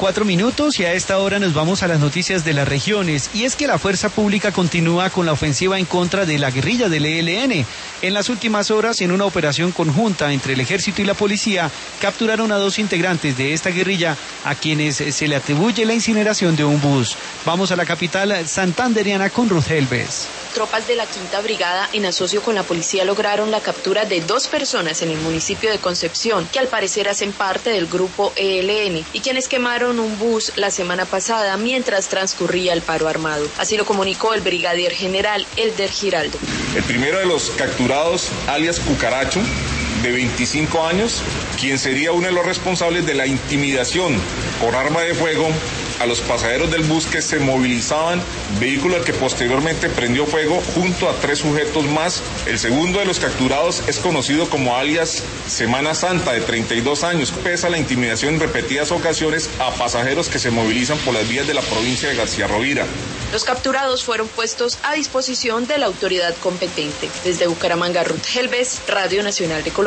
5:04 y a esta hora nos vamos a las noticias de las regiones. Y es que la fuerza pública continúa con la ofensiva en contra de la guerrilla del ELN. En las últimas horas, en una operación conjunta entre el ejército y la policía, capturaron a 2 integrantes de esta guerrilla a quienes se le atribuye la incineración de un bus. Vamos a la capital santandereana con Ruth Helves. Tropas de la Quinta Brigada, en asocio con la policía, lograron la captura de 2 personas en el municipio de Concepción, que al parecer hacen parte del grupo ELN, y quienes quemaron un bus la semana pasada mientras transcurría el paro armado. Así lo comunicó el brigadier general Elder Giraldo. El primero de los capturados, alias Cucaracho, de 25 años, quien sería uno de los responsables de la intimidación por arma de fuego a los pasajeros del bus que se movilizaban, vehículo al que posteriormente prendió fuego junto a 3 sujetos más. El segundo de los capturados es conocido como alias Semana Santa, de 32 años, pese a la intimidación en repetidas ocasiones a pasajeros que se movilizan por las vías de la provincia de García Rovira. Los capturados fueron puestos a disposición de la autoridad competente. Desde Bucaramanga, Ruth Helves, Radio Nacional de Colombia.